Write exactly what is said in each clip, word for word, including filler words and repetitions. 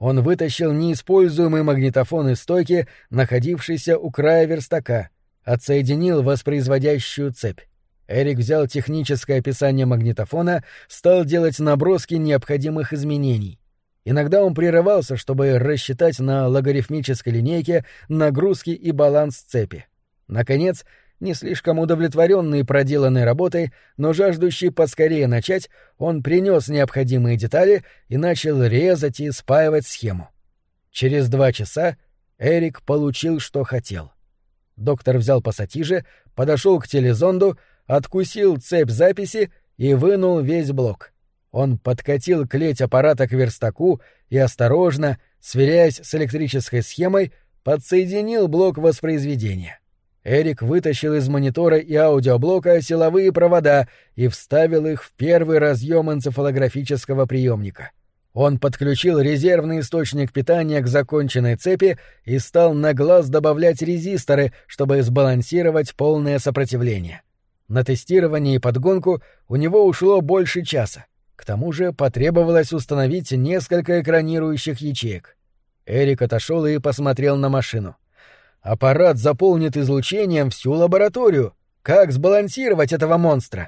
Он вытащил неиспользуемый магнитофон из стойки, находившийся у края верстака, отсоединил воспроизводящую цепь. Эрик взял техническое описание магнитофона, стал делать наброски необходимых изменений. Иногда он прерывался, чтобы рассчитать на логарифмической линейке нагрузки и баланс цепи. Наконец, не слишком удовлетворенный проделанной работой, но жаждущий поскорее начать, он принес необходимые детали и начал резать и спаивать схему. Через два часа Эрик получил, что хотел. Доктор взял пассатижи, подошел к телезонду, откусил цепь записи и вынул весь блок. Он подкатил клеть аппарата к верстаку и осторожно, сверяясь с электрической схемой, подсоединил блок воспроизведения. Эрик вытащил из монитора и аудиоблока силовые провода и вставил их в первый разъем энцефалографического приемника. Он подключил резервный источник питания к законченной цепи и стал на глаз добавлять резисторы, чтобы сбалансировать полное сопротивление. На тестирование и подгонку у него ушло больше часа. К тому же потребовалось установить несколько экранирующих ячеек. Эрик отошел и посмотрел на машину. Аппарат заполнит излучением всю лабораторию. Как сбалансировать этого монстра?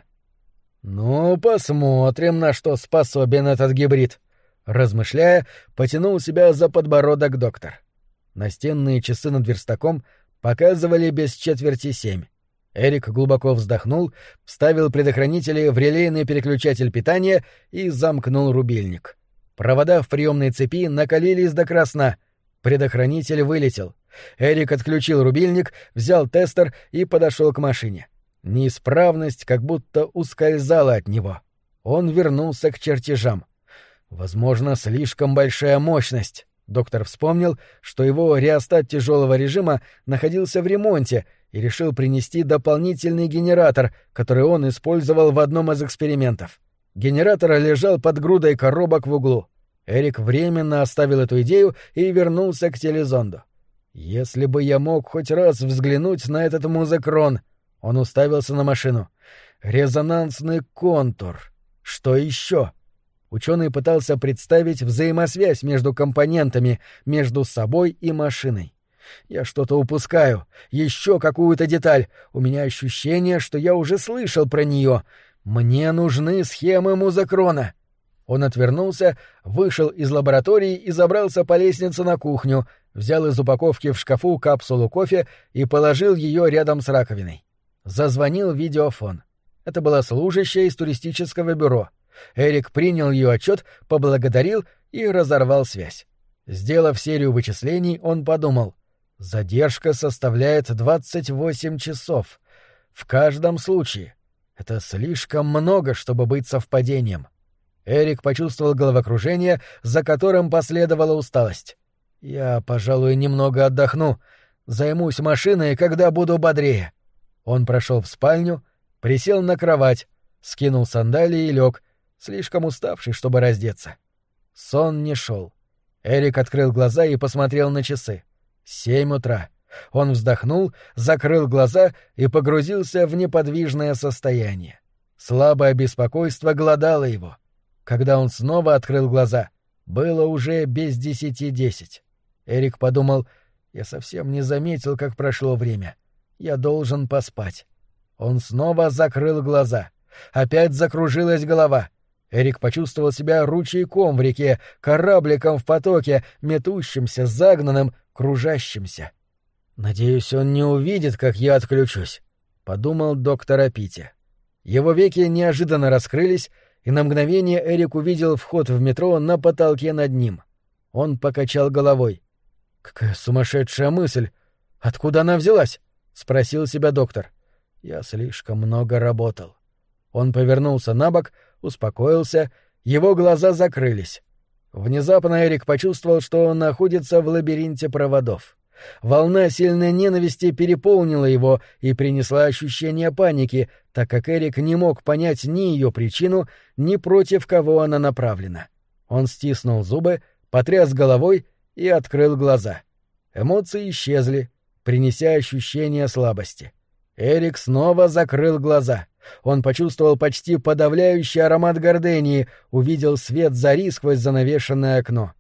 Ну, посмотрим, на что способен этот гибрид. Размышляя, потянул себя за подбородок доктор. Настенные часы над верстаком показывали без четверти семь. Эрик глубоко вздохнул, вставил предохранители в релейный переключатель питания и замкнул рубильник. Провода в приемной цепи накалились до красна. Предохранитель вылетел. Эрик отключил рубильник, взял тестер и подошел к машине. Неисправность как будто ускользала от него. Он вернулся к чертежам. Возможно, слишком большая мощность. Доктор вспомнил, что его реостат тяжелого режима находился в ремонте, и решил принести дополнительный генератор, который он использовал в одном из экспериментов. Генератор лежал под грудой коробок в углу. Эрик временно оставил эту идею и вернулся к телезонду. «Если бы я мог хоть раз взглянуть на этот музыкрон!» Он уставился на машину. «Резонансный контур. Что еще?» Ученый пытался представить взаимосвязь между компонентами, между собой и машиной. «Я что-то упускаю. Еще какую-то деталь. У меня ощущение, что я уже слышал про нее. Мне нужны схемы музыкрона». Он отвернулся, вышел из лаборатории и забрался по лестнице на кухню, взял из упаковки в шкафу капсулу кофе и положил ее рядом с раковиной. Зазвонил видеофон. Это была служащая из туристического бюро. Эрик принял ее отчет, поблагодарил и разорвал связь. Сделав серию вычислений, он подумал: задержка составляет двадцать восемь часов. В каждом случае. Это слишком много, чтобы быть совпадением. Эрик почувствовал головокружение, за которым последовала усталость. «Я, пожалуй, немного отдохну. Займусь машиной, когда буду бодрее». Он прошел в спальню, присел на кровать, скинул сандалии и лег, слишком уставший, чтобы раздеться. Сон не шел. Эрик открыл глаза и посмотрел на часы. Семь утра. Он вздохнул, закрыл глаза и погрузился в неподвижное состояние. Слабое беспокойство глодало его. Когда он снова открыл глаза, было уже без десяти десять. Эрик подумал: я совсем не заметил, как прошло время. Я должен поспать. Он снова закрыл глаза. Опять закружилась голова. Эрик почувствовал себя ручейком в реке, корабликом в потоке, метущимся, загнанным, кружащимся. «Надеюсь, он не увидит, как я отключусь», — подумал доктор Апити. Его веки неожиданно раскрылись, и на мгновение Эрик увидел вход в метро на потолке над ним. Он покачал головой. «Какая сумасшедшая мысль! Откуда она взялась?» — спросил себя доктор. «Я слишком много работал». Он повернулся на бок, успокоился, его глаза закрылись. Внезапно Эрик почувствовал, что он находится в лабиринте проводов. Волна сильной ненависти переполнила его и принесла ощущение паники, так как Эрик не мог понять ни ее причину, ни против кого она направлена. Он стиснул зубы, потряс головой и открыл глаза. Эмоции исчезли, принеся ощущение слабости. Эрик снова закрыл глаза. Он почувствовал почти подавляющий аромат гордении, увидел свет зари сквозь занавешенное окно.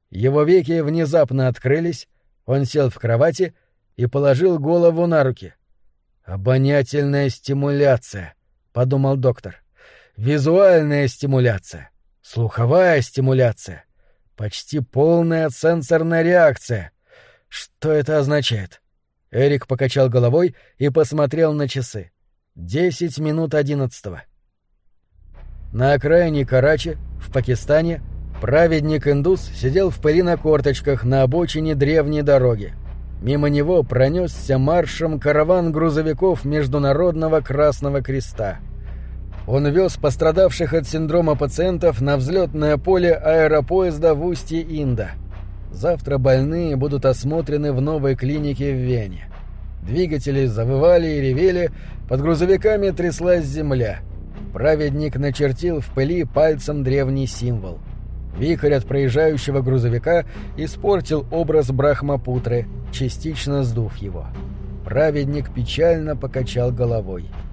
Его веки внезапно открылись, он сел в кровати и положил голову на руки. «Обонятельная стимуляция», — подумал доктор. «Визуальная стимуляция, слуховая стимуляция, почти полная сенсорная реакция. Что это означает?» Эрик покачал головой и посмотрел на часы. Десять минут одиннадцатого. На окраине Карачи, в Пакистане, праведник-индус сидел в пыли на корточках на обочине древней дороги. Мимо него пронесся маршем караван грузовиков Международного Красного Креста. Он вез пострадавших от синдрома пациентов на взлетное поле аэропоезда в устье Инда. Завтра больные будут осмотрены в новой клинике в Вене. Двигатели завывали и ревели, под грузовиками тряслась земля. Праведник начертил в пыли пальцем древний символ. Вихрь от проезжающего грузовика испортил образ Брахмапутры, частично сдув его. Праведник печально покачал головой.